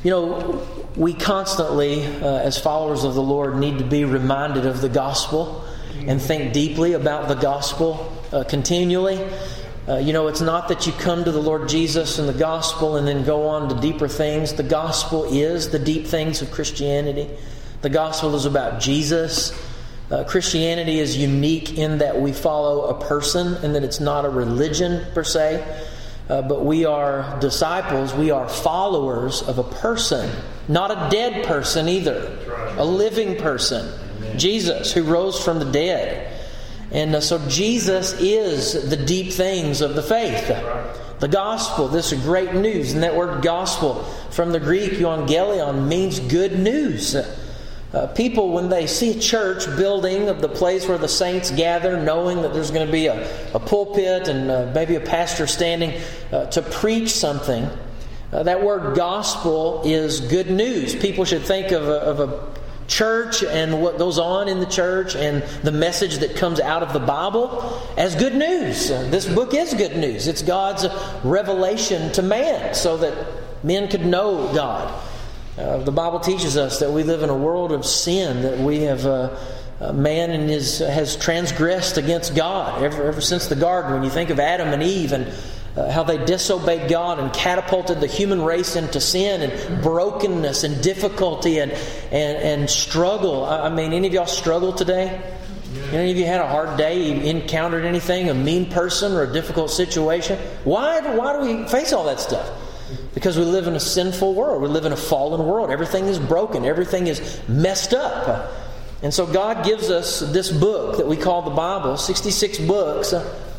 You know, we constantly, as followers of the Lord, need to be reminded of the gospel and think deeply about the gospel continually. You know, it's not that you come to the Lord Jesus and the gospel and then go on to deeper things. The gospel is the deep things of Christianity. The gospel is about Jesus. Christianity is unique in that we follow a person and that it's not a religion per se. But we are disciples, we are followers of a person. Not a dead person either. A living person. Amen. Jesus, who rose from the dead. And so Jesus is the deep things of the faith. The gospel, this is great news. And that word gospel from the Greek, euangelion, means good news. People, when they see a church building of the place where the saints gather, knowing that there's going to be a pulpit and maybe a pastor standing to preach something, that word gospel is good news. People should think of a church and what goes on in the church and the message that comes out of the Bible as good news. This book is good news. It's God's revelation to man so that men could know God. The Bible teaches us that we live in a world of sin, that we have man has transgressed against God ever since the garden. When you think of Adam and Eve and how they disobeyed God and catapulted the human race into sin and brokenness and difficulty and struggle. I mean, any of y'all struggle today? Any of you had a hard day? You encountered anything, a mean person or a difficult situation? Why do we face all that stuff? Because we live in a sinful world. We live in a fallen world. Everything is broken. Everything is messed up. And so God gives us this book that we call the Bible, 66 books,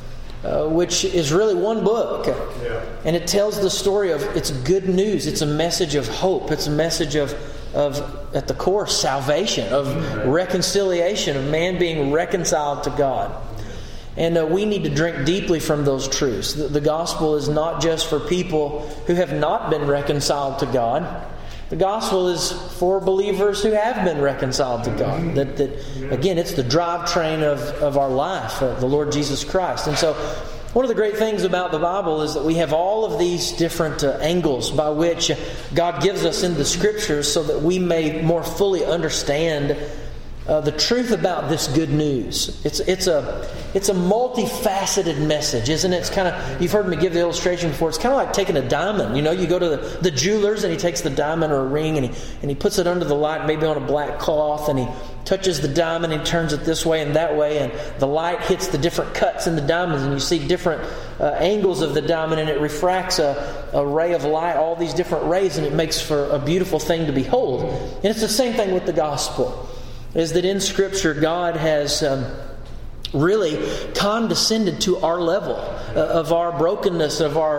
which is really one book. Yeah. And it tells the story of, it's good news. It's a message of hope. It's a message of at the core, salvation, of reconciliation, of man being reconciled to God. And we need to drink deeply from those truths. The gospel is not just for people who have not been reconciled to God. The gospel is for believers who have been reconciled to God. That again, it's the drivetrain of our life, the Lord Jesus Christ. And so one of the great things about the Bible is that we have all of these different angles by which God gives us in the Scriptures so that we may more fully understand the truth about this good news. It's a multifaceted message, isn't it? It's kind of, you've heard me give the illustration before. It's kind of like taking a diamond. You know, you go to the jeweler's and he takes the diamond or a ring and he puts it under the light, maybe on a black cloth, and he touches the diamond and turns it this way and that way, and the light hits the different cuts in the diamonds, and you see different angles of the diamond, and it refracts a ray of light, all these different rays, and it makes for a beautiful thing to behold. And it's the same thing with the gospel. Is that in Scripture God has really condescended to our level of our brokenness, of our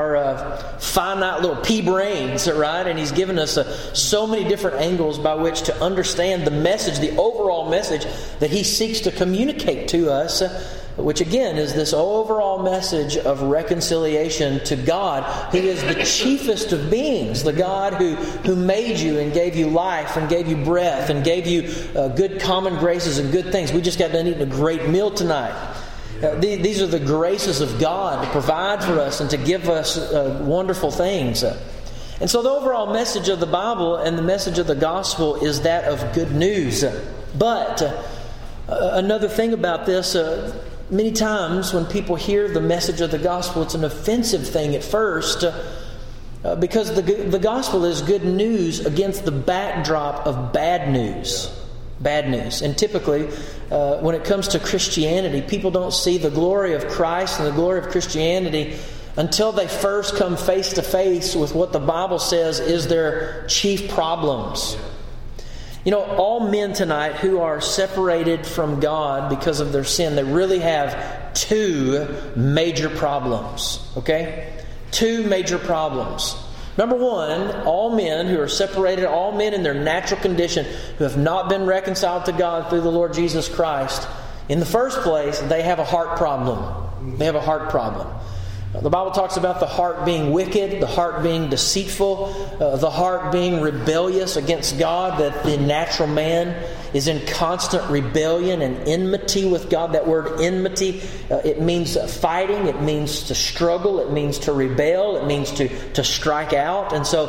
finite little pea brains, right? And He's given us so many different angles by which to understand the message, the overall message that He seeks to communicate to us, which again is this overall message of reconciliation to God, who is the chiefest of beings, the God who made you and gave you life and gave you breath and gave you good common graces and good things. We just got done eating a great meal tonight. These are the graces of God to provide for us and to give us wonderful things. And so the overall message of the Bible and the message of the gospel is that of good news. But another thing about this, many times when people hear the message of the gospel, it's an offensive thing at first because the gospel is good news against the backdrop of bad news. Bad news. And typically, when it comes to Christianity, people don't see the glory of Christ and the glory of Christianity until they first come face to face with what the Bible says is their chief problems. You know, all men tonight who are separated from God because of their sin, they really have two major problems. Okay? Two major problems. Number one, all men who are separated, all men in their natural condition who have not been reconciled to God through the Lord Jesus Christ, in the first place, they have a heart problem. They have a heart problem. The Bible talks about the heart being wicked, the heart being deceitful, the heart being rebellious against God, that the natural man is in constant rebellion and enmity with God. That word enmity, it means fighting, it means to struggle, it means to rebel, it means to strike out. And so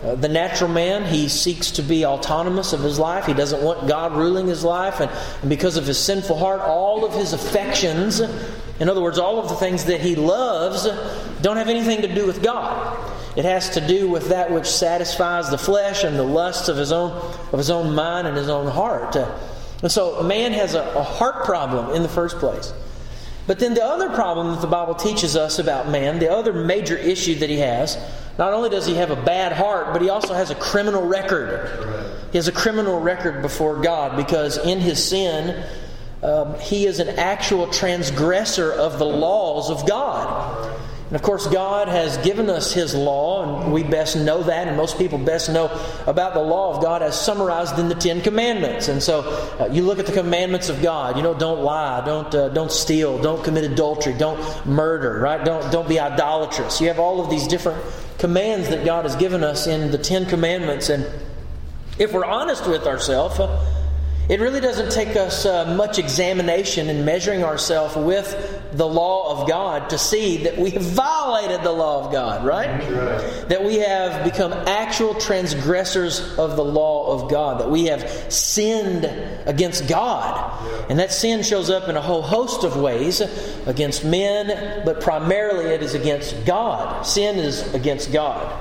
The natural man, he seeks to be autonomous of his life. He doesn't want God ruling his life. And because of his sinful heart, all of his affections, in other words, all of the things that he loves, don't have anything to do with God. It has to do with that which satisfies the flesh and the lusts of his own mind and his own heart. And so man has a heart problem in the first place. But then the other problem that the Bible teaches us about man, the other major issue that he has, not only does he have a bad heart, but he also has a criminal record. He has a criminal record before God because in his sin, he is an actual transgressor of the laws of God. And of course, God has given us His law, and we best know that, and most people best know about the law of God as summarized in the Ten Commandments. And so, you look at the commandments of God. Don't lie, don't steal, don't commit adultery, don't murder, right? Don't be idolatrous. You have all of these different commands that God has given us in the Ten Commandments, and if we're honest with ourselves, it really doesn't take us much examination in measuring ourselves with the law of God to see that we have violated the law of God, right? That we have become actual transgressors of the law of God, that we have sinned against God. And that sin shows up in a whole host of ways against men, but primarily it is against God. Sin is against God.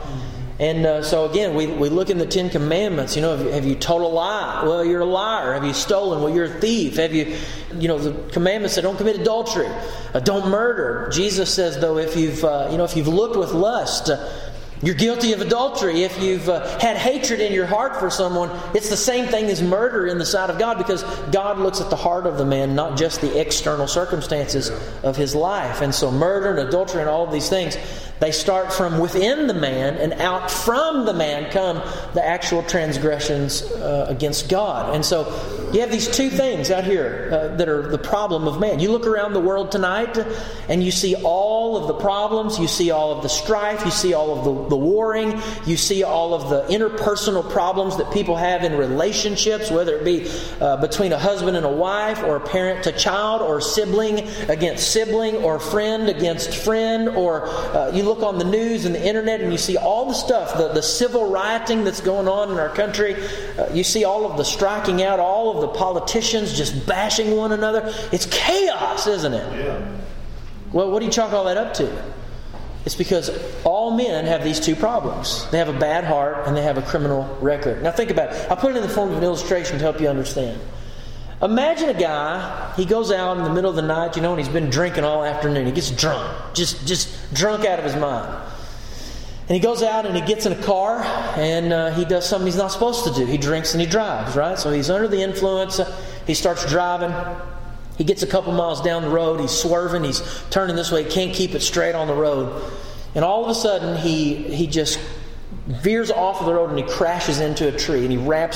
And so again, we look in the Ten Commandments. Have you told a lie? Well, you're a liar. Have you stolen? Well, you're a thief. Have you, the commandments that don't commit adultery, don't murder. Jesus says, though, if you've looked with lust, you're guilty of adultery. If you've had hatred in your heart for someone, it's the same thing as murder in the sight of God, because God looks at the heart of the man, not just the external circumstances of his life. And so murder and adultery and all of these things, they start from within the man, and out from the man come the actual transgressions against God. And so you have these two things out here that are the problem of man. You look around the world tonight and you see all of the problems, you see all of the strife, you see all of the warring, you see all of the interpersonal problems that people have in relationships, whether it be between a husband and a wife, or a parent to child, or sibling against sibling, or friend against friend, or you look on the news and the internet and you see all the stuff, the civil rioting that's going on in our country. You see all of the striking out, all of the politicians just bashing one another. It's chaos, isn't it? Yeah. Well, what do you chalk all that up to? It's because all men have these two problems. They have a bad heart and they have a criminal record. Now think about it. I'll put it in the form of an illustration to help you understand. Imagine a guy, he goes out in the middle of the night, and he's been drinking all afternoon. He gets drunk, just drunk out of his mind. And he goes out and he gets in a car and he does something he's not supposed to do. He drinks and he drives, right? So he's under the influence. He starts driving. He gets a couple miles down the road. He's swerving. He's turning this way. He can't keep it straight on the road. And all of a sudden, he just veers off of the road and he crashes into a tree. And he wraps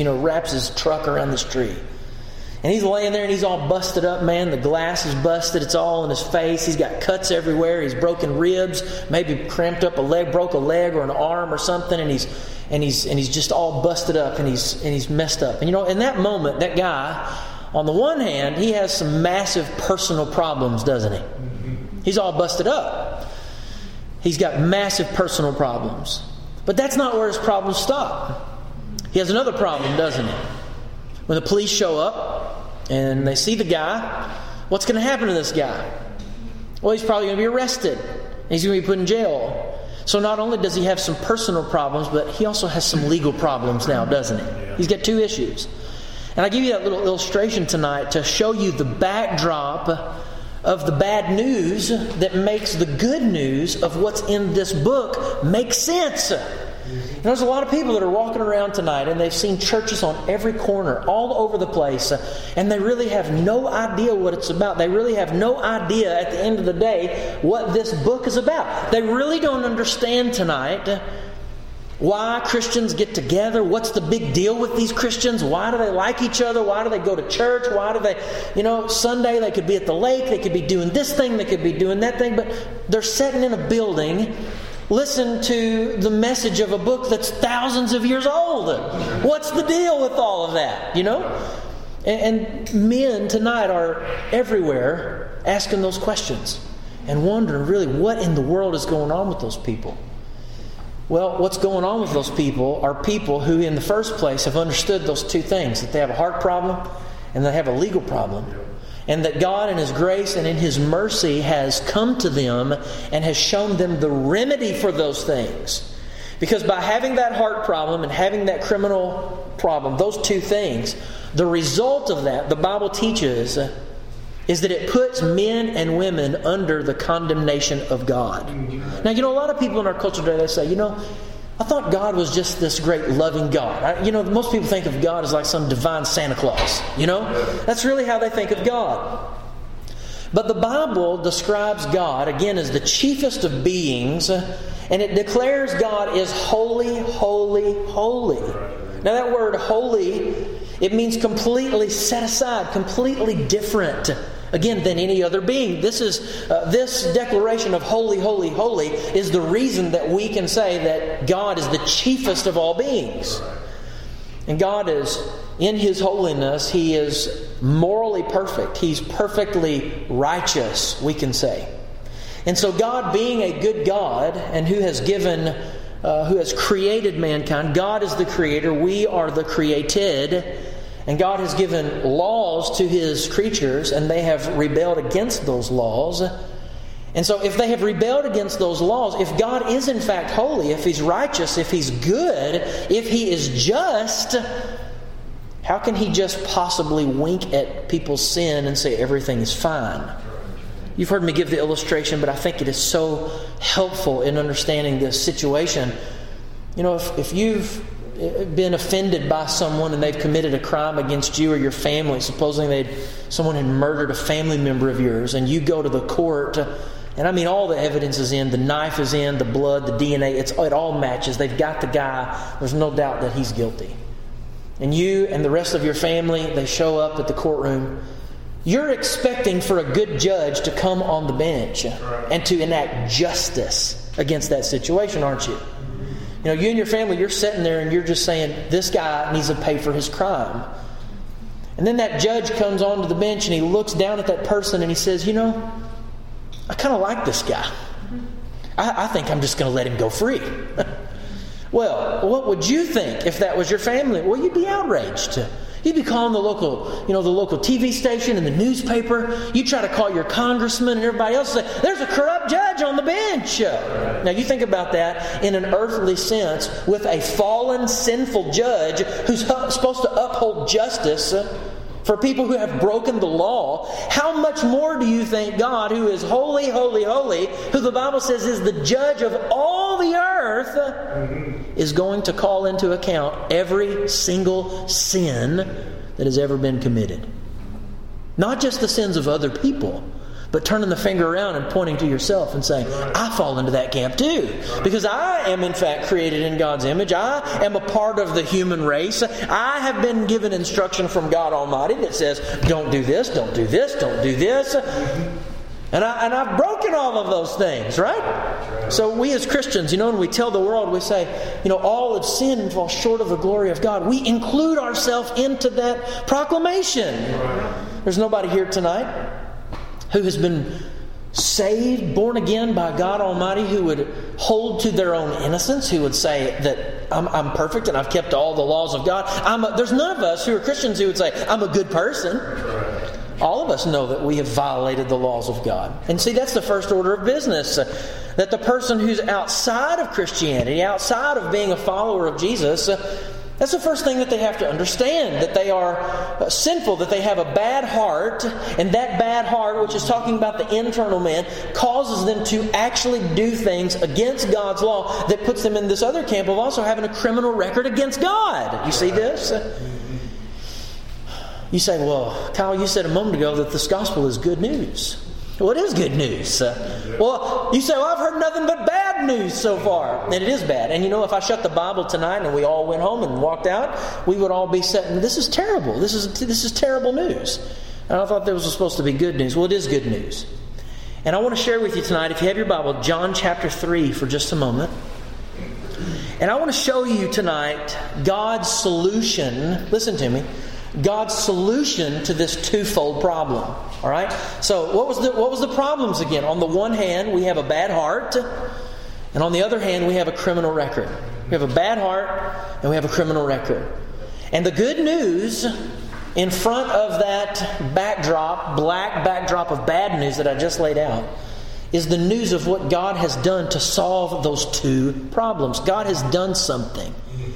his truck around this tree. And he's laying there and he's all busted up, man. The glass is busted. It's all in his face. He's got cuts everywhere. He's broken ribs, maybe cramped up a leg, broke a leg or an arm or something. And he's just all busted up and he's messed up. And in that moment, that guy, on the one hand, he has some massive personal problems, doesn't he? He's all busted up. He's got massive personal problems. But that's not where his problems stop. He has another problem, doesn't he? When the police show up and they see the guy, what's going to happen to this guy? Well, he's probably going to be arrested. He's going to be put in jail. So not only does he have some personal problems, but he also has some legal problems now, doesn't he? He's got two issues. And I give you that little illustration tonight to show you the backdrop of the bad news that makes the good news of what's in this book make sense. And there's a lot of people that are walking around tonight and they've seen churches on every corner, all over the place, and they really have no idea what it's about. They really have no idea at the end of the day what this book is about. They really don't understand tonight why Christians get together. What's the big deal with these Christians? Why do they like each other? Why do they go to church? Why do they, Sunday they could be at the lake, they could be doing this thing, they could be doing that thing, but they're sitting in a building. Listen to the message of a book that's thousands of years old. What's the deal with all of that, And men tonight are everywhere asking those questions and wondering really what in the world is going on with those people. Well, what's going on with those people are people who in the first place have understood those two things, that they have a heart problem and they have a legal problem. And that God in His grace and in His mercy has come to them and has shown them the remedy for those things. Because by having that heart problem and having that criminal problem, those two things, the result of that, the Bible teaches, is that it puts men and women under the condemnation of God. Now, a lot of people in our culture today, they say, I thought God was just this great loving God. Most people think of God as like some divine Santa Claus. That's really how they think of God. But the Bible describes God, again, as the chiefest of beings, and it declares God is holy, holy, holy. Now that word holy, it means completely set aside, completely different, again, than any other being. This declaration of holy, holy, holy is the reason that we can say that God is the chiefest of all beings. And God is, in His holiness, He is morally perfect. He's perfectly righteous, we can say. And so God, being a good God and who has created mankind, God is the creator, we are the created. And God has given laws to His creatures, and they have rebelled against those laws. And so if they have rebelled against those laws, if God is in fact holy, if He's righteous, if He's good, if He is just, how can He just possibly wink at people's sin and say everything is fine? You've heard me give the illustration, but I think it is so helppful in understanding this situation. If you've been offended by someone and they've committed a crime against you or your family, supposing someone had murdered a family member of yours, and you go to the court, and all the evidence is in, the knife is in, the blood, the DNA, it all matches. They've got the guy. There's no doubt that he's guilty. And you and the rest of your family, they show up at the courtroom. You're expecting for a good judge to come on the bench and to enact justice against that situation, aren't you? You and your family, you're sitting there and you're just saying, this guy needs to pay for his crime. And then that judge comes onto the bench and he looks down at that person and he says, I kind of like this guy. I think I'm just going to let him go free. Well, what would you think if that was your family? Well, you'd be outraged. You'd be calling the local TV station and the newspaper. You try to call your congressman and everybody else and say, there's a corrupt judge on the bench. Now you think about that in an earthly sense with a fallen, sinful judge who's supposed to uphold justice for people who have broken the law. How much more do you think God, who is holy, holy, holy, who the Bible says is the judge of all the earth, is going to call into account every single sin that has ever been committed? Not just the sins of other people, but turning the finger around and pointing to yourself and saying, I fall into that camp too. Because I am in fact created in God's image. I am a part of the human race. I have been given instruction from God Almighty that says, don't do this, don't do this, don't do this. And I've broken all of those things, right? So we as Christians, when we tell the world, we say, all have sinned and fall short of the glory of God. We include ourselves into that proclamation. There's nobody here tonight who has been saved, born again by God Almighty, who would hold to their own innocence, who would say that I'm perfect and I've kept all the laws of God. There's none of us who are Christians who would say, I'm a good person. All of us know that we have violated the laws of God. And see, that's the first order of business. That the person who's outside of Christianity, outside of being a follower of Jesus, that's the first thing that they have to understand, that they are sinful, that they have a bad heart, and that bad heart, which is talking about the internal man, causes them to actually do things against God's law that puts them in this other camp of also having a criminal record against God. You see this? You say, well, Kyle, you said a moment ago that this gospel is good news. Well, it is good news. Well, you say, well, I've heard nothing but bad news so far. And it is bad. And if I shut the Bible tonight and we all went home and walked out, we would all be saying, this is terrible. This is terrible news. And I thought that was supposed to be good news. Well, it is good news. And I want to share with you tonight, if you have your Bible, John chapter 3 for just a moment. And I want to show you tonight God's solution. Listen to me. God's solution to this twofold problem. All right? So what was the problems again? On the one hand, we have a bad heart. And on the other hand, we have a criminal record. We have a bad heart and we have a criminal record. And the good news in front of that backdrop, black backdrop of bad news that I just laid out, is the news of what God has done to solve those two problems. God has done something.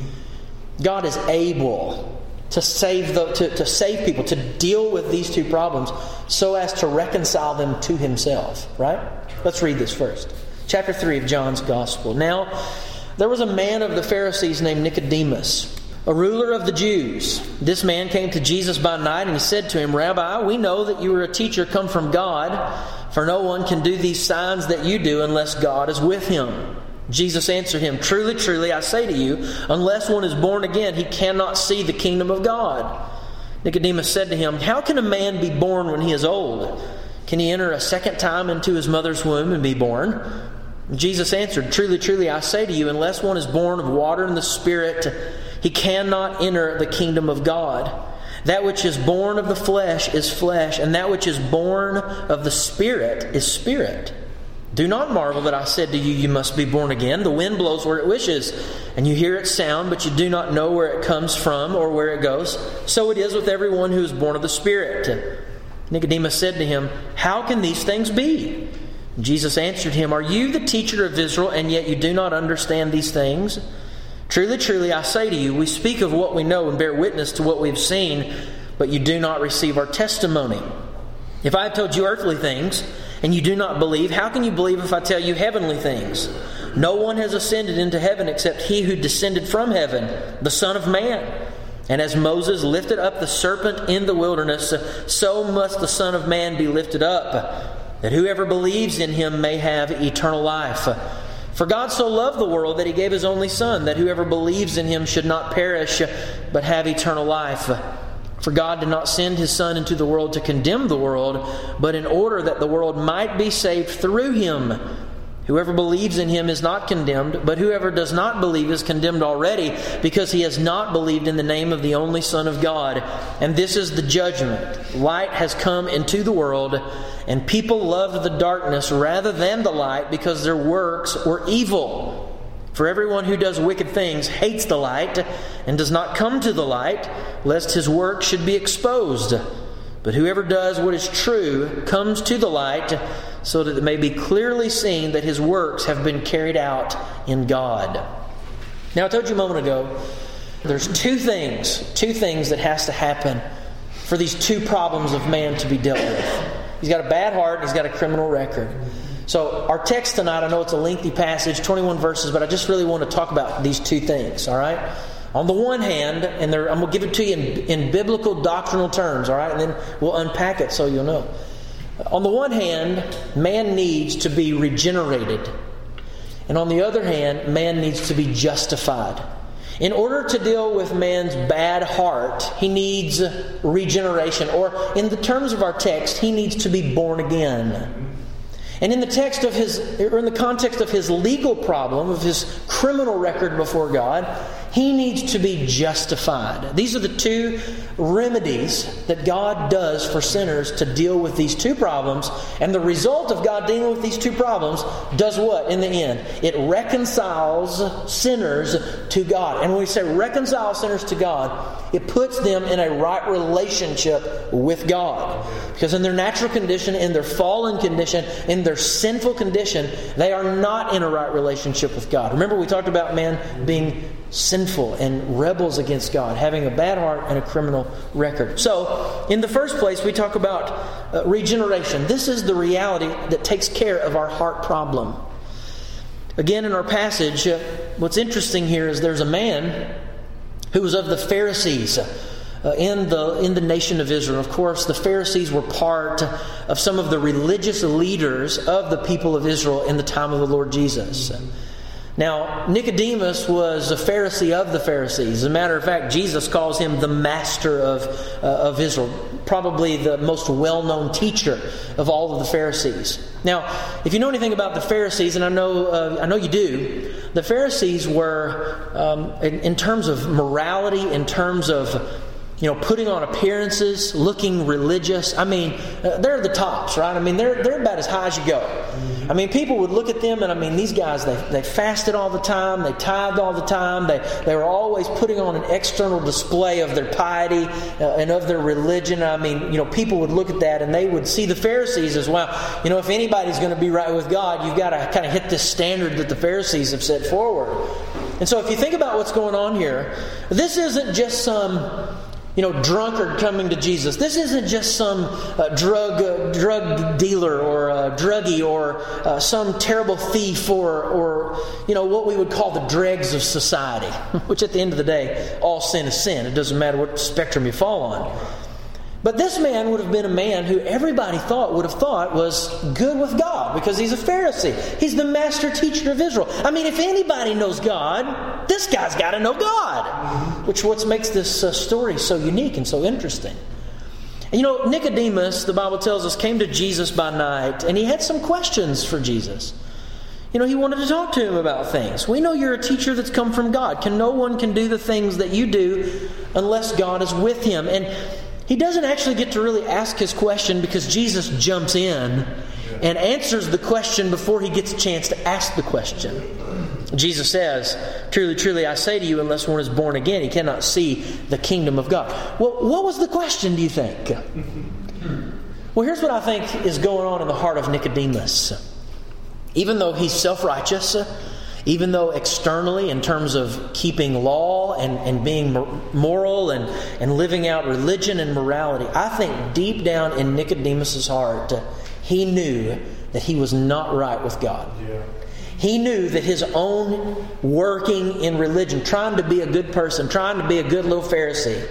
God is able to save people, to deal with these two problems so as to reconcile them to Himself. Right? Let's read this first. Chapter 3 of John's Gospel. Now, there was a man of the Pharisees named Nicodemus, a ruler of the Jews. This man came to Jesus by night, and he said to him, Rabbi, we know that you are a teacher come from God, for no one can do these signs that you do unless God is with him. Jesus answered him, Truly, truly, I say to you, unless one is born again, he cannot see the kingdom of God. Nicodemus said to him, How can a man be born when he is old? Can he enter a second time into his mother's womb and be born? Jesus answered, Truly, truly, I say to you, unless one is born of water and the Spirit, he cannot enter the kingdom of God. That which is born of the flesh is flesh, and that which is born of the Spirit is spirit. Do not marvel that I said to you, you must be born again. The wind blows where it wishes, and you hear its sound, but you do not know where it comes from or where it goes. So it is with everyone who is born of the Spirit. Nicodemus said to him, How can these things be? Jesus answered him, Are you the teacher of Israel, and yet you do not understand these things? Truly, truly, I say to you, we speak of what we know and bear witness to what we have seen, but you do not receive our testimony. If I have told you earthly things, and you do not believe, how can you believe if I tell you heavenly things? No one has ascended into heaven except He who descended from heaven, the Son of Man. And as Moses lifted up the serpent in the wilderness, so must the Son of Man be lifted up, that whoever believes in Him may have eternal life. For God so loved the world that He gave His only Son, that whoever believes in Him should not perish, but have eternal life. For God did not send His Son into the world to condemn the world, but in order that the world might be saved through Him. Whoever believes in Him is not condemned, but whoever does not believe is condemned already, because he has not believed in the name of the only Son of God. And this is the judgment. Light has come into the world, and people loved the darkness rather than the light, because their works were evil. For everyone who does wicked things hates the light, and does not come to the light, lest his work should be exposed. But whoever does what is true comes to the light, so that it may be clearly seen that his works have been carried out in God. Now, I told you a moment ago, there's two things that has to happen for these two problems of man to be dealt with. He's got a bad heart, and he's got a criminal record. So our text tonight, I know it's a lengthy passage, 21 verses, but I just really want to talk about these two things, all right? On the one hand, and I'm going to give it to you in biblical doctrinal terms, all right? And then we'll unpack it so you'll know. On the one hand, man needs to be regenerated. And on the other hand, man needs to be justified. In order to deal with man's bad heart, he needs regeneration. Or in the terms of our text, he needs to be born again. And in the context of his legal problem, of his criminal record before God, he needs to be justified. These are the two remedies that God does for sinners to deal with these two problems. And the result of God dealing with these two problems does what in the end? It reconciles sinners to God. And when we say reconcile sinners to God, it puts them in a right relationship with God. Because in their natural condition, in their fallen condition, in their sinful condition, they are not in a right relationship with God. Remember, we talked about man being sinful and rebels against God, having a bad heart and a criminal record. So, in the first place, we talk about regeneration. This is the reality that takes care of our heart problem. Again, in our passage, what's interesting here is there's a man who was of the Pharisees in the nation of Israel. Of course, the Pharisees were part of some of the religious leaders of the people of Israel in the time of the Lord Jesus. Now, Nicodemus was a Pharisee of the Pharisees. As a matter of fact, Jesus calls him the master of Israel, probably the most well-known teacher of all of the Pharisees. Now, if you know anything about the Pharisees, and I know you do, the Pharisees were, in terms of morality, in terms of putting on appearances, looking religious. I mean, they're the tops, right? I mean, they're about as high as you go. I mean, people would look at them and, I mean, these guys, they fasted all the time, they tithed all the time, they were always putting on an external display of their piety and of their religion. I mean, people would look at that and they would see the Pharisees as, well, if anybody's going to be right with God, you've got to kind of hit this standard that the Pharisees have set forward. And so if you think about what's going on here, this isn't just some drunkard coming to Jesus. This isn't just some drug dealer or druggie or some terrible thief or what we would call the dregs of society, which at the end of the day, all sin is sin. It doesn't matter what spectrum you fall on. But this man would have been a man who everybody would have thought was good with God because he's a Pharisee. He's the master teacher of Israel. I mean, if anybody knows God, this guy's got to know God, which what makes this story so unique and so interesting. And Nicodemus, the Bible tells us, came to Jesus by night, and he had some questions for Jesus. He wanted to talk to him about things. We know you're a teacher that's come from God. No one can do the things that you do unless God is with him. And he doesn't actually get to really ask his question because Jesus jumps in and answers the question before he gets a chance to ask the question. Jesus says, "Truly, truly, I say to you, unless one is born again, he cannot see the kingdom of God." Well, what was the question, do you think? Well, here's what I think is going on in the heart of Nicodemus. Even though he's self-righteous, even though externally, in terms of keeping law and being moral and living out religion and morality, I think deep down in Nicodemus' heart, he knew that he was not right with God. Yeah. He knew that his own working in religion, trying to be a good person, trying to be a good little Pharisee,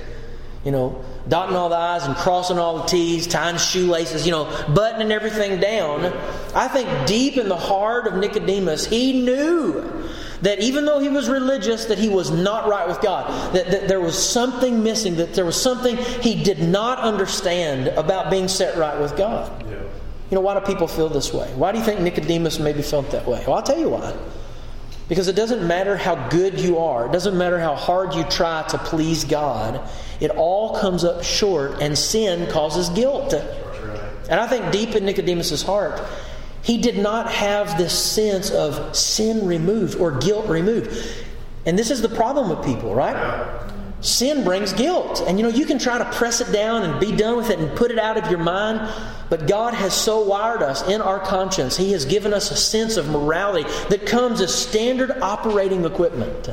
dotting all the I's and crossing all the T's, tying shoelaces, buttoning everything down. I think deep in the heart of Nicodemus, he knew that even though he was religious, that he was not right with God. That there was something missing, that there was something he did not understand about being set right with God. Yeah. Why do people feel this way? Why do you think Nicodemus maybe felt that way? Well, I'll tell you why. Because it doesn't matter how good you are. It doesn't matter how hard you try to please God. It all comes up short, and sin causes guilt. And I think deep in Nicodemus' heart, he did not have this sense of sin removed or guilt removed. And this is the problem with people, right? Sin brings guilt. And you can try to press it down and be done with it and put it out of your mind. But God has so wired us in our conscience. He has given us a sense of morality that comes as standard operating equipment.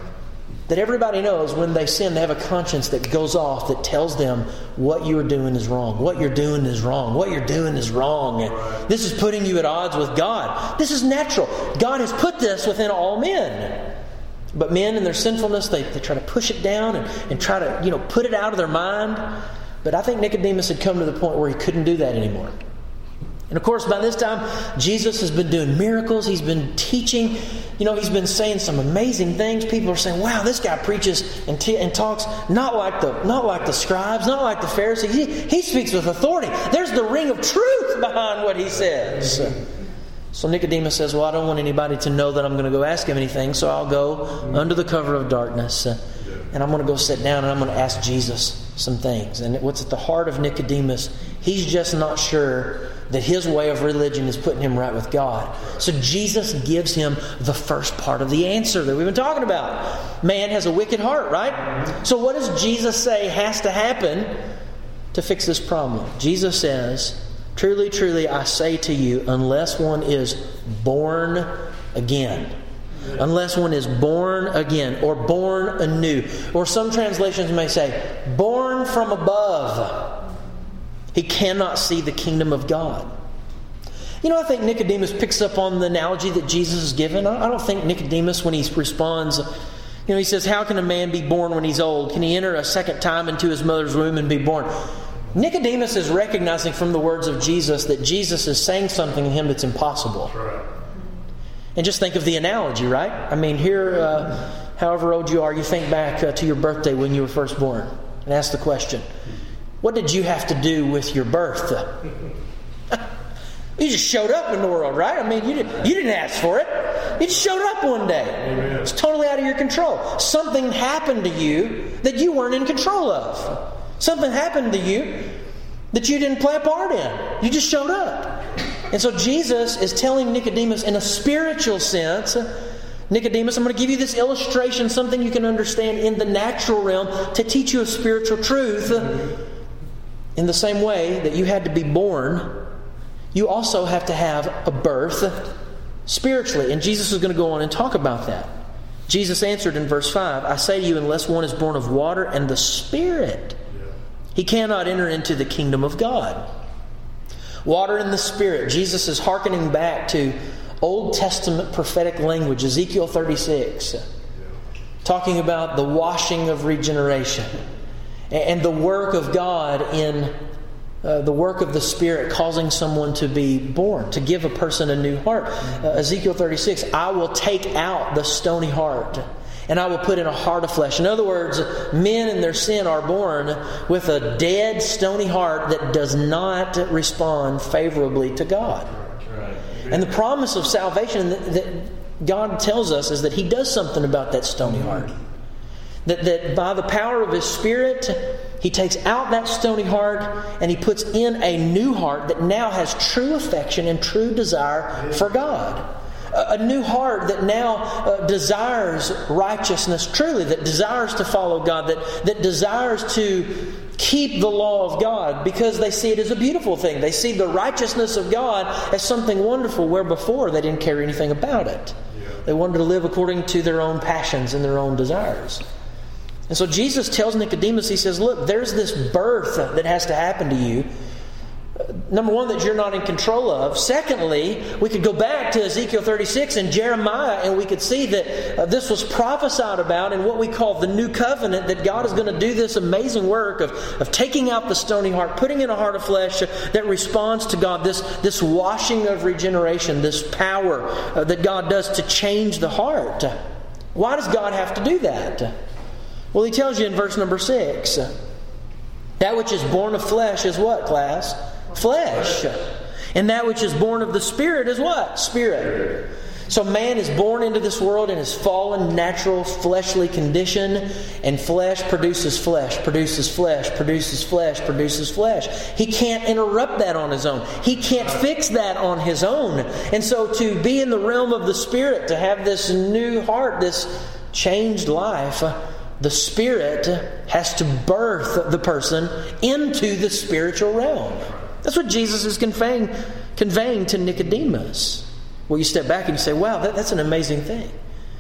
That everybody knows when they sin, they have a conscience that goes off that tells them what you're doing is wrong. What you're doing is wrong. What you're doing is wrong. This is putting you at odds with God. This is natural. God has put this within all men. But men in their sinfulness, they try to push it down and try to put it out of their mind. But I think Nicodemus had come to the point where he couldn't do that anymore. And of course, by this time, Jesus has been doing miracles. He's been teaching. He's been saying some amazing things. People are saying, "Wow, this guy preaches and talks not like the scribes, not like the Pharisees. He speaks with authority. There's the ring of truth behind what he says." So Nicodemus says, "Well, I don't want anybody to know that I'm going to go ask him anything, so I'll go under the cover of darkness, and I'm going to go sit down and I'm going to ask Jesus some things." And what's at the heart of Nicodemus, he's just not sure that his way of religion is putting him right with God. So Jesus gives him the first part of the answer that we've been talking about. Man has a wicked heart, right? So what does Jesus say has to happen to fix this problem? Jesus says, "Truly, truly, I say to you, unless one is born again." Unless one is born again or born anew. Or some translations may say, born from above, he cannot see the kingdom of God. I think Nicodemus picks up on the analogy that Jesus has given. I don't think Nicodemus, when he responds, he says, "How can a man be born when he's old? Can he enter a second time into his mother's womb and be born?" Nicodemus is recognizing from the words of Jesus that Jesus is saying something to him that's impossible. And just think of the analogy, right? I mean, here, however old you are, you think back to your birthday when you were first born and ask the question, what did you have to do with your birth? You just showed up in the world, right? I mean, you didn't ask for it. You just showed up one day. Amen. It's totally out of your control. Something happened to you that you weren't in control of. Something happened to you that you didn't play a part in. You just showed up. And so Jesus is telling Nicodemus in a spiritual sense, Nicodemus, I'm going to give you this illustration, something you can understand in the natural realm to teach you a spiritual truth. In the same way that you had to be born, you also have to have a birth spiritually. And Jesus is going to go on and talk about that. Jesus answered in verse 5, I say to you, unless one is born of water and the Spirit, he cannot enter into the kingdom of God. Water and the Spirit. Jesus is hearkening back to Old Testament prophetic language, Ezekiel 36, talking about the washing of regeneration and the work of God in the work of the Spirit causing someone to be born, to give a person a new heart. Ezekiel 36, I will take out the stony heart and I will put in a heart of flesh. In other words, men in their sin are born with a dead, stony heart that does not respond favorably to God. And the promise of salvation that God tells us is that He does something about that stony heart. That by the power of His Spirit, He takes out that stony heart and He puts in a new heart that now has true affection and true desire for God. A new heart that now desires righteousness truly, that desires to follow God, that desires to keep the law of God because they see it as a beautiful thing. They see the righteousness of God as something wonderful, where before they didn't care anything about it. They wanted to live according to their own passions and their own desires. And so Jesus tells Nicodemus, He says, look, there's this birth that has to happen to you. Number one, that you're not in control of. Secondly, we could go back to Ezekiel 36 and Jeremiah, and we could see that this was prophesied about in what we call the New Covenant, that God is going to do this amazing work of taking out the stony heart, putting in a heart of flesh that responds to God, this washing of regeneration, this power that God does to change the heart. Why does God have to do that? Well, He tells you in verse number 6, that which is born of flesh is what, class? Flesh. And that which is born of the Spirit is what? Spirit. So man is born into this world in his fallen, natural, fleshly condition, and flesh produces flesh, produces flesh, produces flesh, produces flesh. He can't interrupt that on his own. He can't fix that on his own. And so to be in the realm of the Spirit, to have this new heart, this changed life, the Spirit has to birth the person into the spiritual realm. That's what Jesus is conveying to Nicodemus. Well, you step back and you say, wow, that's an amazing thing.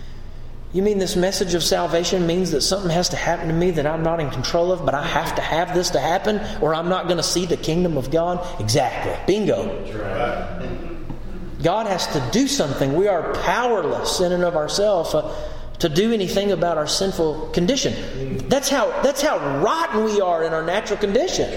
You mean this message of salvation means that something has to happen to me that I'm not in control of, but I have to have this to happen or I'm not going to see the kingdom of God? Exactly. Bingo. That's right. God has to do something. We are powerless in and of ourselves to do anything about our sinful condition. That's how rotten we are in our natural condition.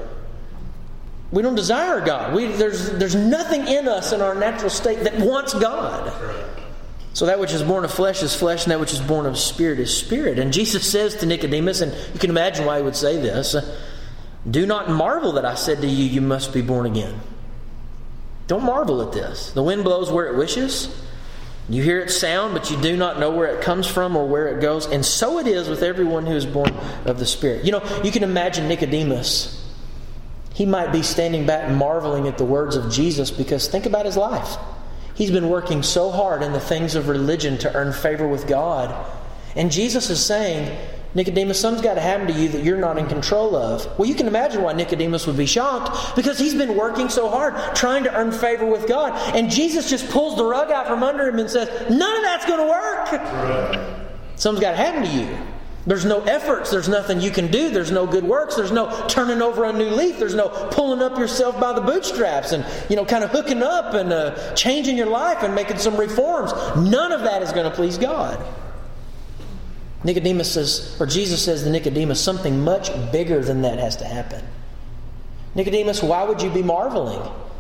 We don't desire God. There's nothing in us in our natural state that wants God. So that which is born of flesh is flesh, and that which is born of Spirit is spirit. And Jesus says to Nicodemus, and you can imagine why He would say this, do not marvel that I said to you, you must be born again. Don't marvel at this. The wind blows where it wishes. You hear its sound, but you do not know where it comes from or where it goes. And so it is with everyone who is born of the Spirit. You know, you can imagine Nicodemus. He might be standing back marveling at the words of Jesus, because think about his life. He's been working so hard in the things of religion to earn favor with God. And Jesus is saying, Nicodemus, something's got to happen to you that you're not in control of. Well, you can imagine why Nicodemus would be shocked, because he's been working so hard trying to earn favor with God. And Jesus just pulls the rug out from under him and says, none of that's going to work. Right. Something's got to happen to you. There's no efforts. There's nothing you can do. There's no good works. There's no turning over a new leaf. There's no pulling up yourself by the bootstraps and, kind of hooking up and changing your life and making some reforms. None of that is going to please God. Nicodemus says, or Jesus says to Nicodemus, something much bigger than that has to happen. Nicodemus, why would you be marveling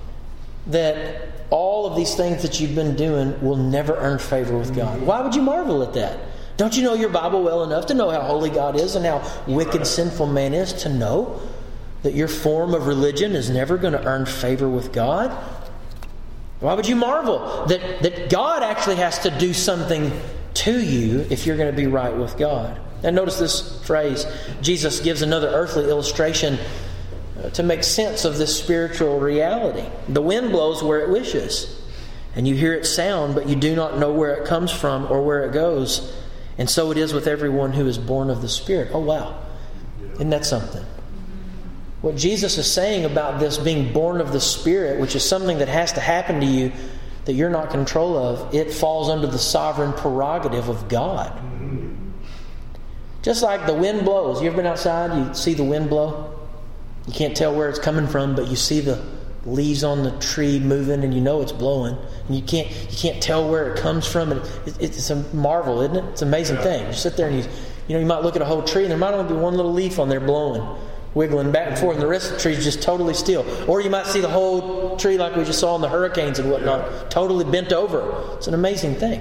that all of these things that you've been doing will never earn favor with God? Why would you marvel at that? Don't you know your Bible well enough to know how holy God is and how wicked, sinful man is to know that your form of religion is never going to earn favor with God? Why would you marvel that God actually has to do something to you if you're going to be right with God? And notice this phrase. Jesus gives another earthly illustration to make sense of this spiritual reality. The wind blows where it wishes, and you hear its sound, but you do not know where it comes from or where it goes. And so it is with everyone who is born of the Spirit. Oh, wow. Isn't that something? What Jesus is saying about this being born of the Spirit, which is something that has to happen to you that you're not in control of, it falls under the sovereign prerogative of God. Just like the wind blows. You ever been outside? You see the wind blow? You can't tell where it's coming from, but you see the leaves on the tree moving, and you know it's blowing. And you can't tell where it comes from. And it's a marvel, isn't it? It's an amazing thing. You sit there and you might look at a whole tree, and there might only be one little leaf on there blowing, wiggling back and forth, and the rest of the tree is just totally still. Or you might see the whole tree like we just saw in the hurricanes and whatnot, totally bent over. It's an amazing thing.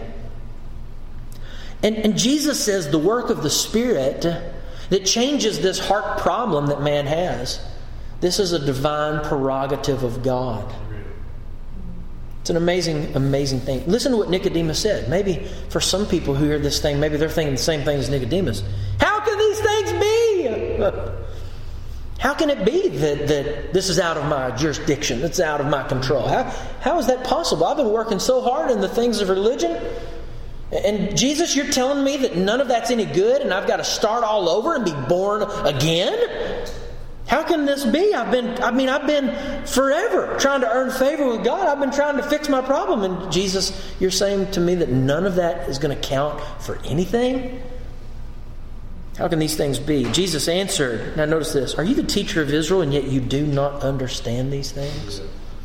And Jesus says the work of the Spirit that changes this heart problem that man has, this is a divine prerogative of God. It's an amazing, amazing thing. Listen to what Nicodemus said. Maybe for some people who hear this thing, maybe they're thinking the same thing as Nicodemus. How can these things be? How can it be that this is out of my jurisdiction? It's out of my control. How is that possible? I've been working so hard in the things of religion. And Jesus, you're telling me that none of that's any good and I've got to start all over and be born again? How can this be? I've been forever trying to earn favor with God. I've been trying to fix my problem. And Jesus, you're saying to me that none of that is going to count for anything? How can these things be? Jesus answered, now notice this, are you the teacher of Israel and yet you do not understand these things?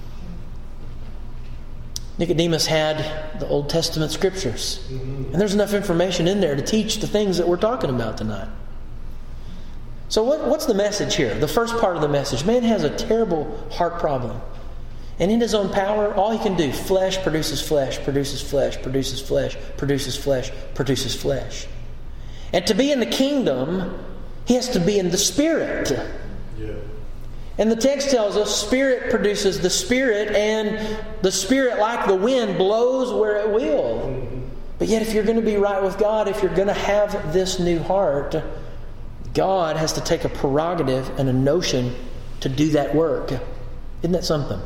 Nicodemus had the Old Testament scriptures. And there's enough information in there to teach the things that we're talking about tonight. So what's the message here? The first part of the message. Man has a terrible heart problem. And in his own power, all he can do, flesh produces flesh, produces flesh, produces flesh, produces flesh, produces flesh. And to be in the kingdom, he has to be in the Spirit. Yeah. And the text tells us Spirit produces the Spirit, and the Spirit, like the wind, blows where it will. Mm-hmm. But yet if you're going to be right with God, if you're going to have this new heart, God has to take a prerogative and a notion to do that work. Isn't that something?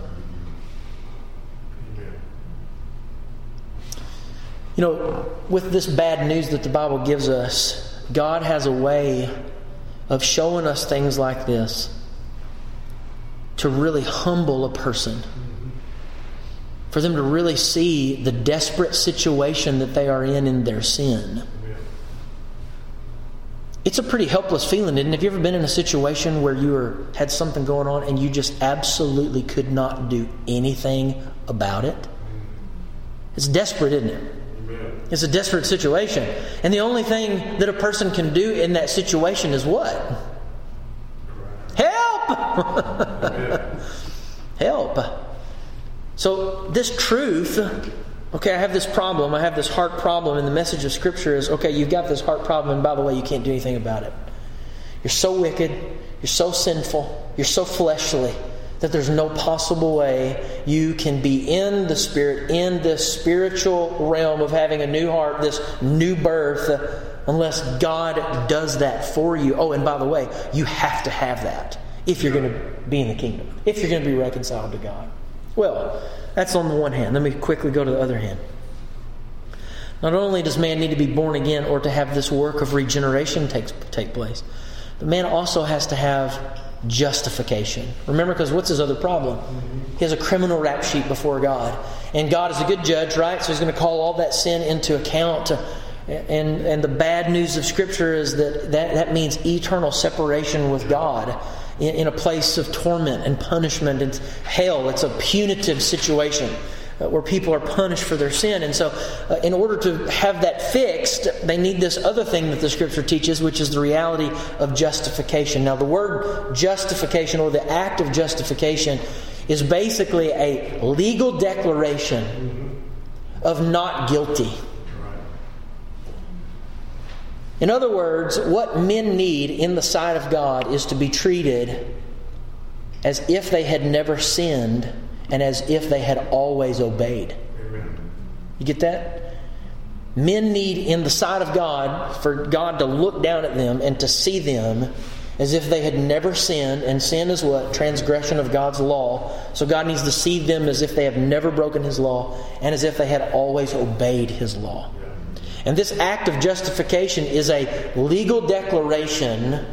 You know, with this bad news that the Bible gives us, God has a way of showing us things like this to really humble a person. For them to really see the desperate situation that they are in their sin. It's a pretty helpless feeling, isn't it? Have you ever been in a situation where you had something going on and you just absolutely could not do anything about it? It's desperate, isn't it? It's a desperate situation. And the only thing that a person can do in that situation is what? Help! Help. So this truth, okay, I have this problem, I have this heart problem, and the message of Scripture is, okay, you've got this heart problem, and by the way, you can't do anything about it. You're so wicked, you're so sinful, you're so fleshly, that there's no possible way you can be in the Spirit, in this spiritual realm of having a new heart, this new birth, unless God does that for you. Oh, and by the way, you have to have that if you're going to be in the kingdom, if you're going to be reconciled to God. Well, that's on the one hand. Let me quickly go to the other hand. Not only does man need to be born again or to have this work of regeneration take place, but man also has to have justification. Remember, because what's his other problem? He has a criminal rap sheet before God. And God is a good judge, right? So He's going to call all that sin into account. And the bad news of Scripture is that means eternal separation with God in a place of torment and punishment and hell. It's a punitive situation where people are punished for their sin. And so in order to have that fixed, they need this other thing that the Scripture teaches, which is the reality of justification. Now, the word justification, or the act of justification, is basically a legal declaration of not guilty. In other words, what men need in the sight of God is to be treated as if they had never sinned and as if they had always obeyed. Amen. You get that? Men need in the sight of God for God to look down at them and to see them as if they had never sinned. And sin is what? Transgression of God's law. So God needs to see them as if they have never broken His law and as if they had always obeyed His law. And this act of justification is a legal declaration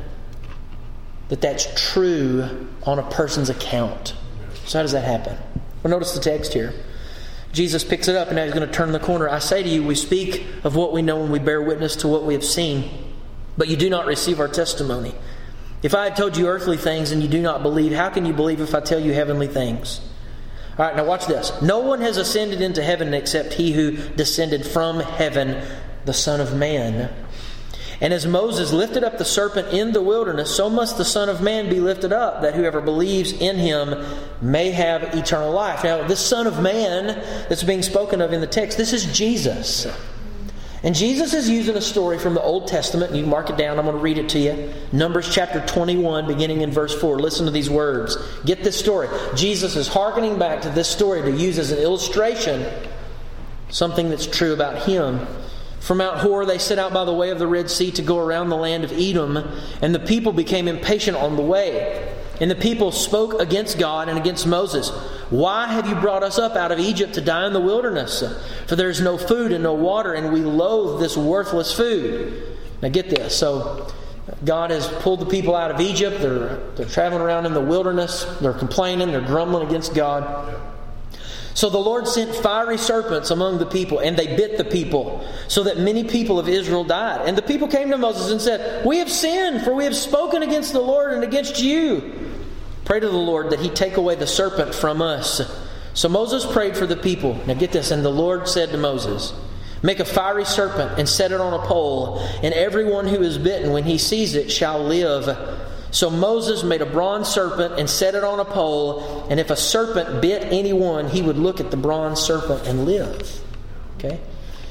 that that's true on a person's account. So how does that happen? Well, notice the text here. Jesus picks it up and now He's going to turn the corner. I say to you, we speak of what we know and we bear witness to what we have seen, but you do not receive our testimony. If I had told you earthly things and you do not believe, how can you believe if I tell you heavenly things? All right, now watch this. No one has ascended into heaven except He who descended from heaven, the Son of Man. And as Moses lifted up the serpent in the wilderness, so must the Son of Man be lifted up, that whoever believes in Him may have eternal life. Now, this Son of Man that's being spoken of in the text, this is Jesus. And Jesus is using a story from the Old Testament. You mark it down. I'm going to read it to you. Numbers chapter 21, beginning in verse 4. Listen to these words. Get this story. Jesus is hearkening back to this story to use as an illustration something that's true about Him. From Mount Hor they set out by the way of the Red Sea to go around the land of Edom, and the people became impatient on the way. And the people spoke against God and against Moses. Why have you brought us up out of Egypt to die in the wilderness? For there is no food and no water, and we loathe this worthless food. Now get this. So God has pulled the people out of Egypt. They're traveling around in the wilderness. They're complaining. They're grumbling against God. So the Lord sent fiery serpents among the people, and they bit the people, so that many people of Israel died. And the people came to Moses and said, we have sinned, for we have spoken against the Lord and against you. Pray to the Lord that He take away the serpent from us. So Moses prayed for the people. Now get this. And the Lord said to Moses, make a fiery serpent and set it on a pole, and everyone who is bitten, when he sees it, shall live. So Moses made a bronze serpent and set it on a pole, and if a serpent bit anyone, he would look at the bronze serpent and live. Okay?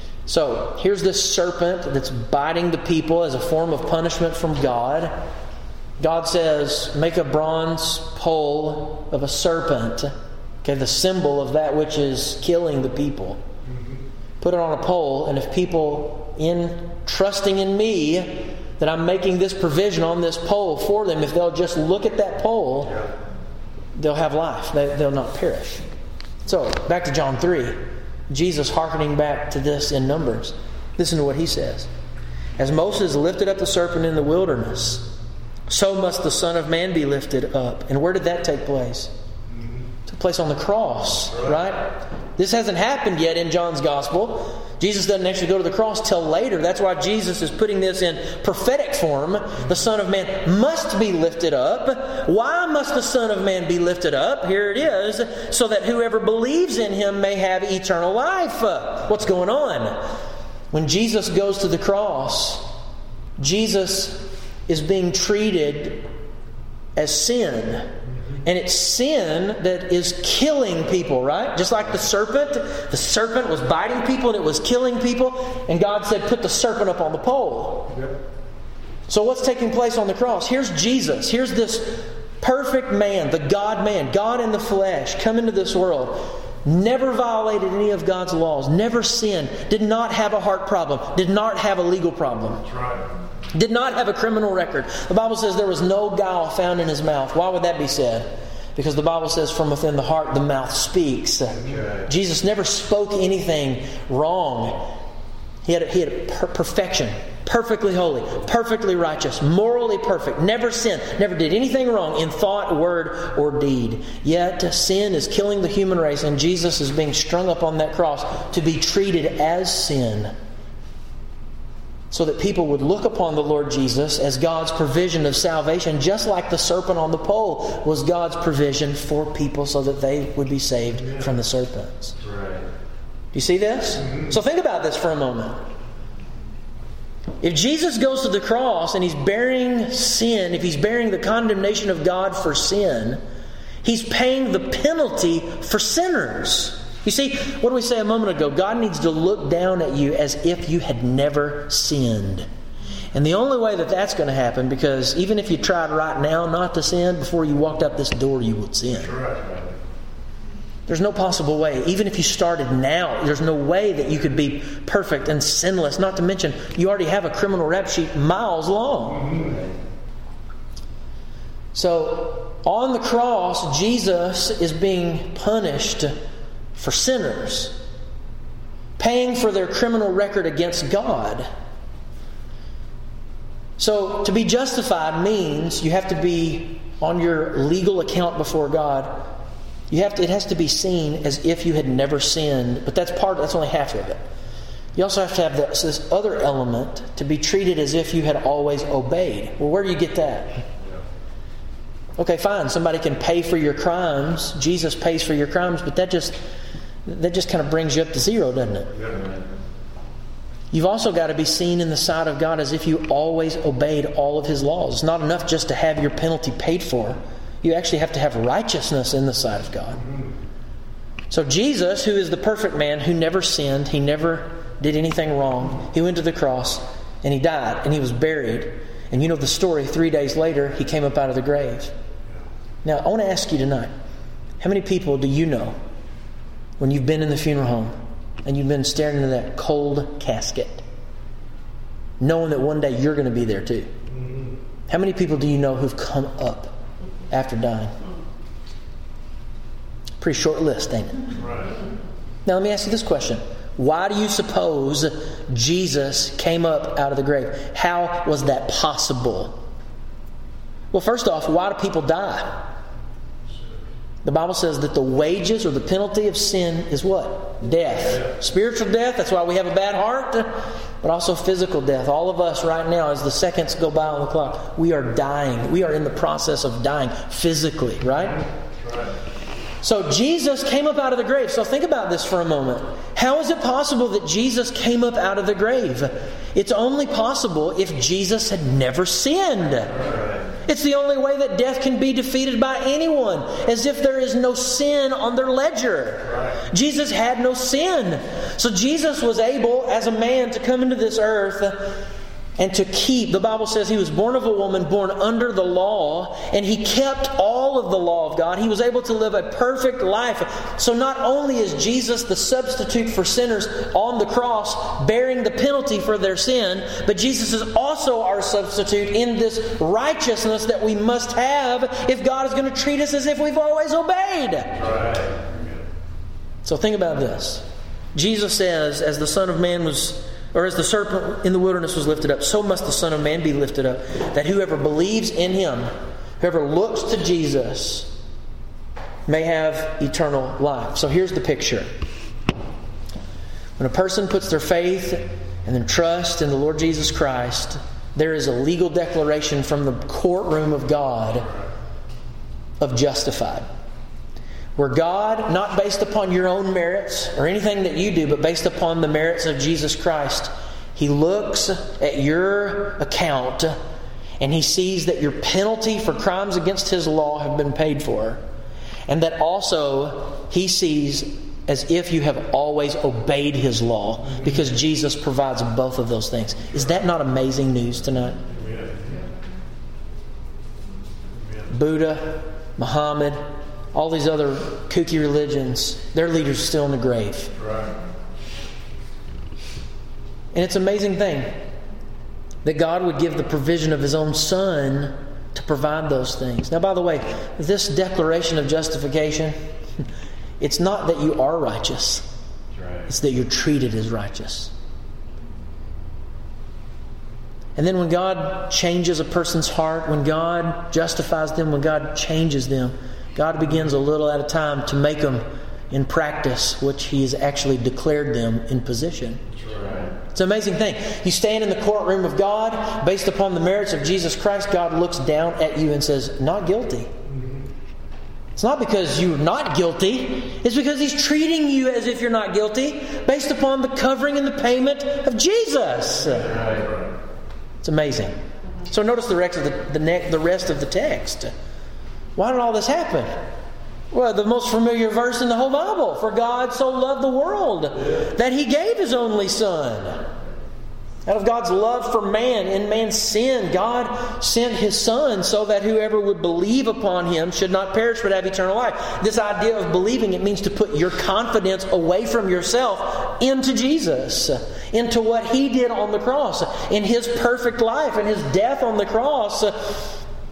So here's this serpent that's biting the people as a form of punishment from God. God says, make a bronze pole of a serpent, okay, the symbol of that which is killing the people. Put it on a pole, and if people, in trusting in me, that I'm making this provision on this pole for them, if they'll just look at that pole, they'll have life. They'll not perish. So, back to John 3. Jesus hearkening back to this in Numbers. Listen to what He says. As Moses lifted up the serpent in the wilderness, so must the Son of Man be lifted up. And where did that take place? It took place on the cross, right? This hasn't happened yet in John's Gospel. Jesus doesn't actually go to the cross till later. That's why Jesus is putting this in prophetic form. The Son of Man must be lifted up. Why must the Son of Man be lifted up? Here it is. So that whoever believes in Him may have eternal life. What's going on? When Jesus goes to the cross, Jesus is being treated as sin. And it's sin that is killing people, right? Just like the serpent was biting people and it was killing people. And God said, put the serpent up on the pole. Yep. So what's taking place on the cross? Here's Jesus. Here's this perfect man, the God-man, God in the flesh, come into this world. Never violated any of God's laws. Never sinned. Did not have a heart problem. Did not have a legal problem. That's right. Did not have a criminal record. The Bible says there was no guile found in His mouth. Why would that be said? Because the Bible says from within the heart the mouth speaks. Okay. Jesus never spoke anything wrong. He had perfection. Perfectly holy. Perfectly righteous. Morally perfect. Never sinned. Never did anything wrong in thought, word, or deed. Yet sin is killing the human race, and Jesus is being strung up on that cross to be treated as sin, so that people would look upon the Lord Jesus as God's provision of salvation, just like the serpent on the pole was God's provision for people so that they would be saved from the serpents. Right. Do you see this? Mm-hmm. So think about this for a moment. If Jesus goes to the cross and He's bearing sin, if He's bearing the condemnation of God for sin, He's paying the penalty for sinners. You see, what did we say a moment ago? God needs to look down at you as if you had never sinned. And the only way that that's going to happen, because even if you tried right now not to sin, before you walked up this door, you would sin. There's no possible way. Even if you started now, there's no way that you could be perfect and sinless. Not to mention, you already have a criminal rap sheet miles long. So, on the cross, Jesus is being punished for sinners, paying for their criminal record against God. So, to be justified means you have to be on your legal account before God. It has to be seen as if you had never sinned, but that's only half of it. You also have to have this other element to be treated as if you had always obeyed. Well, where do you get that? Okay, fine. Somebody can pay for your crimes. Jesus pays for your crimes, but that just kind of brings you up to zero, doesn't it? You've also got to be seen in the sight of God as if you always obeyed all of His laws. It's not enough just to have your penalty paid for. You actually have to have righteousness in the sight of God. So Jesus, who is the perfect man, who never sinned, He never did anything wrong, He went to the cross and He died and He was buried. And you know the story, 3 days later, He came up out of the grave. Now, I want to ask you tonight, how many people do you know when you've been in the funeral home and you've been staring into that cold casket, knowing that one day you're going to be there too? How many people do you know who've come up after dying? Pretty short list, ain't it? Right. Now, let me ask you this question. Why do you suppose Jesus came up out of the grave? How was that possible? Well, first off, why do people die? The Bible says that the wages or the penalty of sin is what? Death. Spiritual death, that's why we have a bad heart, but also physical death. All of us right now, as the seconds go by on the clock, we are dying. We are in the process of dying physically, right? So Jesus came up out of the grave. So think about this for a moment. How is it possible that Jesus came up out of the grave? It's only possible if Jesus had never sinned. It's the only way that death can be defeated by anyone, as if there is no sin on their ledger. Jesus had no sin. So Jesus was able, as a man, to come into this earth and to keep. The Bible says He was born of a woman, born under the law, and He kept all of the law of God. He was able to live a perfect life. So not only is Jesus the substitute for sinners on the cross, bearing the penalty for their sin, but Jesus is also our substitute in this righteousness that we must have if God is going to treat us as if we've always obeyed. Right. So think about this. Jesus says, as the Son of Man was, or as the serpent in the wilderness was lifted up, so must the Son of Man be lifted up, that whoever believes in Him, whoever looks to Jesus, may have eternal life. So here's the picture. When a person puts their faith and their trust in the Lord Jesus Christ, there is a legal declaration from the courtroom of God of justified. Where God, not based upon your own merits or anything that you do, but based upon the merits of Jesus Christ, He looks at your account and He sees that your penalty for crimes against His law have been paid for. And that also He sees as if you have always obeyed His law, because Jesus provides both of those things. Is that not amazing news tonight? Buddha, Muhammad, all these other kooky religions, their leaders are still in the grave. Right. And it's an amazing thing that God would give the provision of His own Son to provide those things. Now, by the way, this declaration of justification, it's not that you are righteous. Right. It's that you're treated as righteous. And then when God changes a person's heart, when God justifies them, when God changes them, God begins a little at a time to make them in practice, which He has actually declared them in position. Right. It's an amazing thing. You stand in the courtroom of God, based upon the merits of Jesus Christ, God looks down at you and says, not guilty. It's not because you're not guilty. It's because He's treating you as if you're not guilty, based upon the covering and the payment of Jesus. Right. It's amazing. So notice the rest of the text. Why did all this happen? Well, the most familiar verse in the whole Bible. For God so loved the world that He gave His only Son. Out of God's love for man, in man's sin, God sent His Son so that whoever would believe upon Him should not perish but have eternal life. This idea of believing, it means to put your confidence away from yourself into Jesus, into what He did on the cross, in His perfect life and His death on the cross.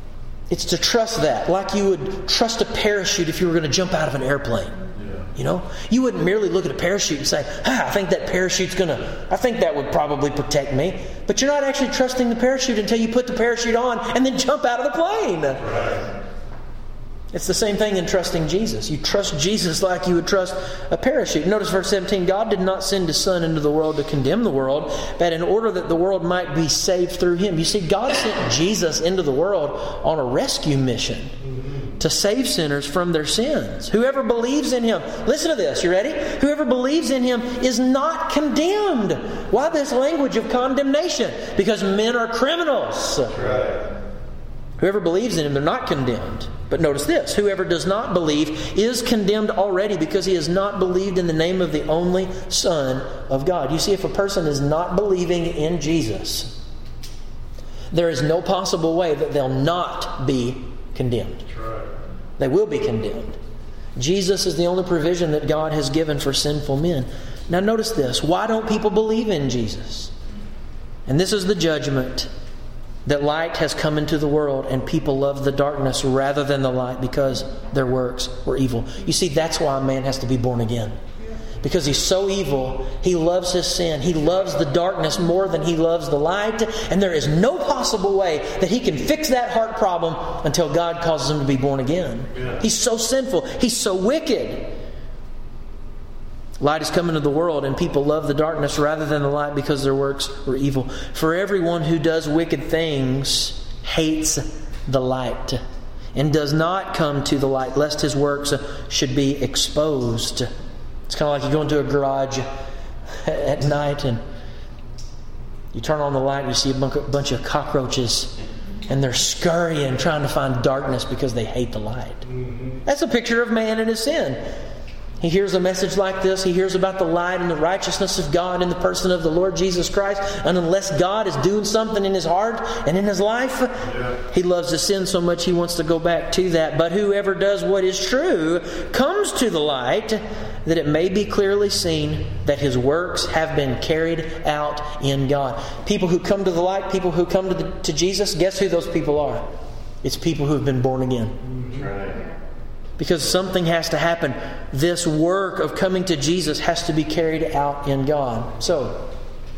It's to trust that, like you would trust a parachute if you were going to jump out of an airplane. You know, you wouldn't merely look at a parachute and say, I think that I think that would probably protect me. But you're not actually trusting the parachute until you put the parachute on and then jump out of the plane. Right. It's the same thing in trusting Jesus. You trust Jesus like you would trust a parachute. Notice verse 17, God did not send His Son into the world to condemn the world, but in order that the world might be saved through Him. You see, God sent Jesus into the world on a rescue mission to save sinners from their sins. Whoever believes in Him, listen to this, you ready? Whoever believes in Him is not condemned. Why this language of condemnation? Because men are criminals. Right. Whoever believes in Him, they're not condemned. But notice this, whoever does not believe is condemned already because he has not believed in the name of the only Son of God. You see, if a person is not believing in Jesus, there is no possible way that they'll not be condemned. They will be condemned. Jesus is the only provision that God has given for sinful men. Now notice this. Why don't people believe in Jesus? And this is the judgment, that light has come into the world and people love the darkness rather than the light because their works were evil. You see, that's why a man has to be born again. Because he's so evil, he loves his sin. He loves the darkness more than he loves the light. And there is no possible way that he can fix that heart problem until God causes him to be born again. Yeah. He's so sinful. He's so wicked. Light has come into the world and people love the darkness rather than the light because their works were evil. For everyone who does wicked things hates the light and does not come to the light lest his works should be exposed. It's kind of like you go into a garage at night and you turn on the light and you see a bunch of cockroaches and they're scurrying trying to find darkness because they hate the light. That's a picture of man and his sin. He hears a message like this. He hears about the light and the righteousness of God in the person of the Lord Jesus Christ. And unless God is doing something in his heart and in his life, he loves his sin so much he wants to go back to that. But whoever does what is true comes to the light, that it may be clearly seen that his works have been carried out in God. People who come to the light, people who come to Jesus, guess who those people are? It's people who have been born again. Right. Because something has to happen. This work of coming to Jesus has to be carried out in God. So,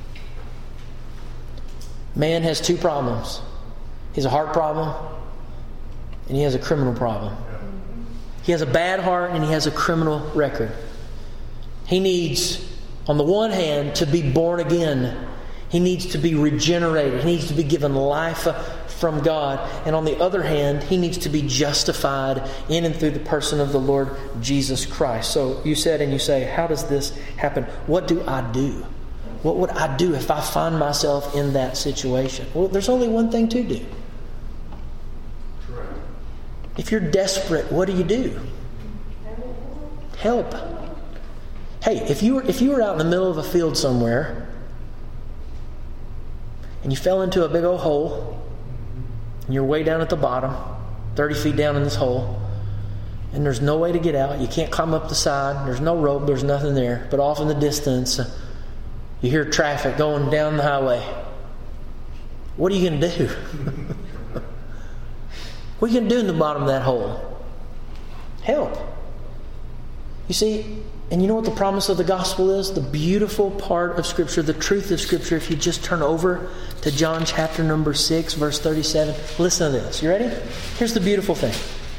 man has two problems. He has a heart problem and he has a criminal problem. He has a bad heart and he has a criminal record. He needs, on the one hand, to be born again. He needs to be regenerated. He needs to be given life from God. And on the other hand, he needs to be justified in and through the person of the Lord Jesus Christ. So you said and you say, how does this happen? What do I do? What would I do if I find myself in that situation? Well, there's only one thing to do. If you're desperate, what do? Help. Hey, if you were out in the middle of a field somewhere and you fell into a big old hole and you're way down at the bottom, 30 feet down in this hole, and there's no way to get out, you can't climb up the side, there's no rope, there's nothing there, but off in the distance you hear traffic going down the highway. What are you going to do? What are you going to do in the bottom of that hole? Help. You see, and you know what the promise of the gospel is? The beautiful part of Scripture, the truth of Scripture, if you just turn over to John chapter number 6, verse 37. Listen to this. You ready? Here's the beautiful thing.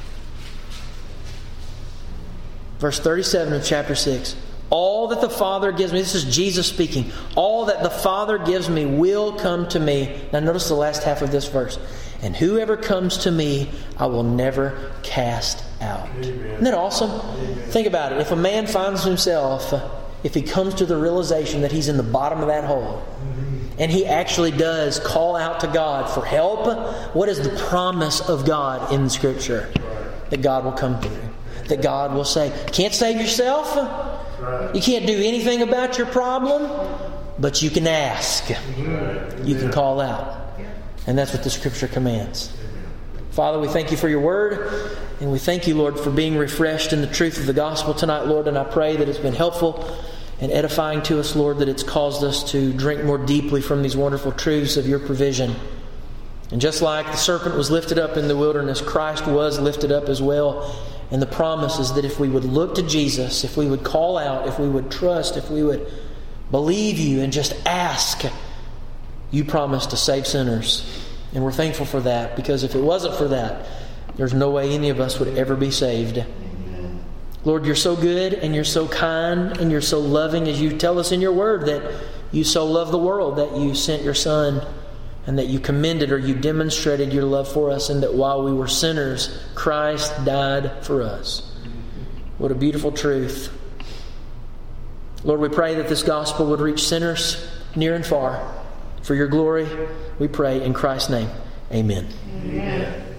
Verse 37 of chapter 6. All that the Father gives me, this is Jesus speaking, all that the Father gives me will come to me. Now notice the last half of this verse. And whoever comes to me, I will never cast out. Amen. Isn't that awesome? Amen. Think about it. If a man finds himself, if he comes to the realization that he's in the bottom of that hole, and he actually does call out to God for help, what is the promise of God in Scripture? That God will come through. That God will say, can't save yourself. You can't do anything about your problem, but you can ask. You can call out. And that's what the Scripture commands. Father, we thank you for your word. And we thank you, Lord, for being refreshed in the truth of the gospel tonight, Lord. And I pray that it's been helpful and edifying to us, Lord, that it's caused us to drink more deeply from these wonderful truths of your provision. And just like the serpent was lifted up in the wilderness, Christ was lifted up as well. And the promise is that if we would look to Jesus, if we would call out, if we would trust, if we would believe you and just ask, you promised to save sinners. And we're thankful for that, because if it wasn't for that, there's no way any of us would ever be saved. Amen. Lord, you're so good and you're so kind and you're so loving, as you tell us in your word that you so loved the world that you sent your Son, and that you commended, or you demonstrated your love for us, and that while we were sinners, Christ died for us. What a beautiful truth. Lord, we pray that this gospel would reach sinners near and far. For your glory, we pray in Christ's name. Amen. Amen.